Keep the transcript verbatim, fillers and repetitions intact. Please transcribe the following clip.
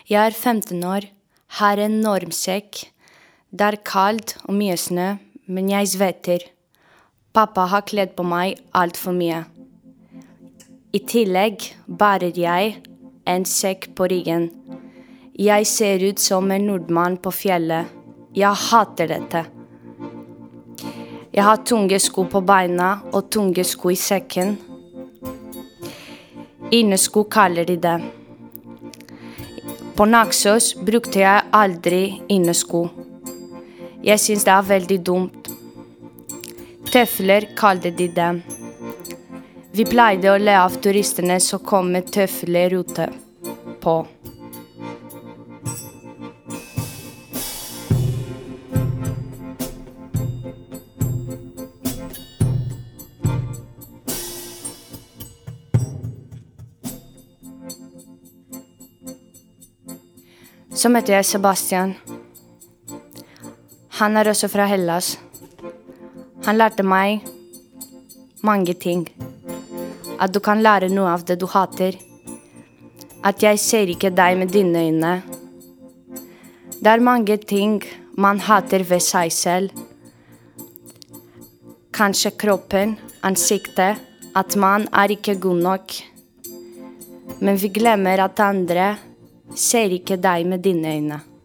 Jeg er femten år, har en normsekk. Det er kaldt og mye snø, men jeg svetter. Pappa har kledd på meg alt for mye. I tillegg bærer jeg en sekk på ryggen. Jeg ser ut som en nordmann på fjellet. Jeg hater dette. Jeg har tunge sko på beina og tunge sko i sekken. Innesko kaller de det. På Naxos brukte jeg aldri innesko. Jeg synes det er veldig dumt. Tøfler kaller de det. Vi pleide å le av turistene som kom med tøfler ute på. Så møtte jeg Sebastian. Han er også fra Hellas. Han lærte meg mange ting. At du kan lære noe av det du hater. At jeg ser ikke deg med dine øyne. Det er mange ting man hater ved seg selv. Kanskje kroppen, ansiktet, at man er ikke god nok. Men vi glemmer at andre ser ikke deg med dine øyne.